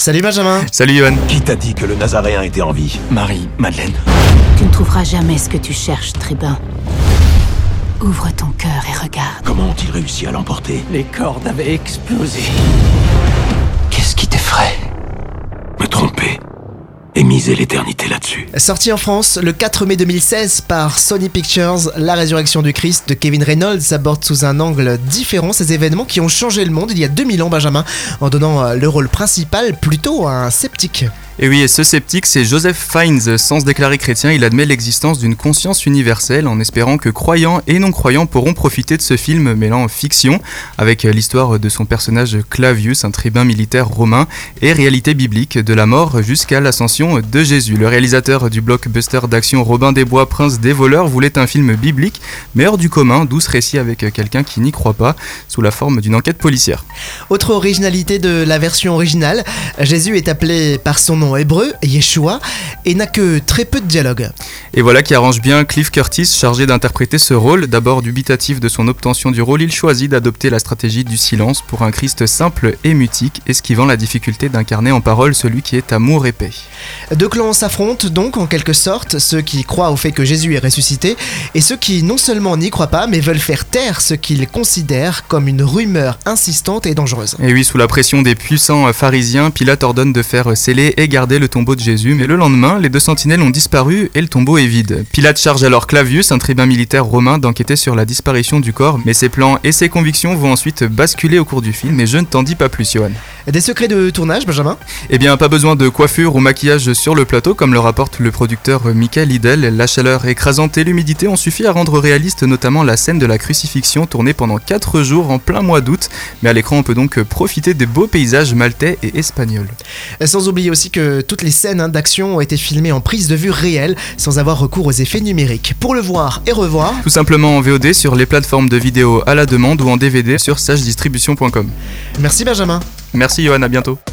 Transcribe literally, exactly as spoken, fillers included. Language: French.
Salut Benjamin. Salut Johan. Qui t'a dit que le Nazaréen était en vie? Marie, Madeleine. Tu ne trouveras jamais ce que tu cherches, tribun. Ouvre ton cœur et regarde. Comment ont-ils réussi à l'emporter? Les cordes avaient explosé. Qu'est-ce qui t'effraie? Me tromper et miser l'éternité là-dessus. Sorti en France le quatre mai deux mille seize par Sony Pictures, La Résurrection du Christ de Kevin Reynolds aborde sous un angle différent ces événements qui ont changé le monde il y a deux mille ans, Benjamin, en donnant le rôle principal plutôt à un sceptique. Et oui, et ce sceptique, c'est Joseph Fiennes. Sans se déclarer chrétien, il admet l'existence d'une conscience universelle en espérant que croyants et non-croyants pourront profiter de ce film mêlant fiction avec l'histoire de son personnage Clavius, un tribun militaire romain, et réalité biblique de la mort jusqu'à l'ascension de Jésus. Le réalisateur du blockbuster d'action Robin des Bois, Prince des voleurs, voulait un film biblique, mais hors du commun, douce récit avec quelqu'un qui n'y croit pas, sous la forme d'une enquête policière. Autre originalité de la version originale, Jésus est appelé par son nom hébreu, Yeshua, et n'a que très peu de dialogue. Et voilà qui arrange bien Cliff Curtis, chargé d'interpréter ce rôle. D'abord dubitatif de son obtention du rôle, il choisit d'adopter la stratégie du silence pour un Christ simple et mutique, esquivant la difficulté d'incarner en parole celui qui est amour et paix. Deux clans s'affrontent donc en quelque sorte, ceux qui croient au fait que Jésus est ressuscité et ceux qui non seulement n'y croient pas mais veulent faire taire ce qu'ils considèrent comme une rumeur insistante et dangereuse. Et oui, sous la pression des puissants pharisiens, Pilate ordonne de faire sceller et garder le tombeau de Jésus, mais le lendemain, les deux sentinelles ont disparu et le tombeau est vide. Pilate charge alors Clavius, un tribun militaire romain, d'enquêter sur la disparition du corps, mais ses plans et ses convictions vont ensuite basculer au cours du film, et je ne t'en dis pas plus, Johan. Des secrets de tournage, Benjamin ? Eh bien, pas besoin de coiffure ou maquillage sur le plateau, comme le rapporte le producteur Michael Liddell. La chaleur écrasante et l'humidité ont suffi à rendre réaliste notamment la scène de la crucifixion tournée pendant quatre jours en plein mois d'août, mais à l'écran on peut donc profiter des beaux paysages maltais et espagnols. Sans oublier aussi que toutes les scènes hein, d'action ont été filmées en prise de vue réelle, sans avoir recours aux effets numériques. Pour le voir et revoir, tout simplement en V O D sur les plateformes de vidéo à la demande ou en D V D sur sage distribution point com. Merci Benjamin. Merci Johan, à bientôt.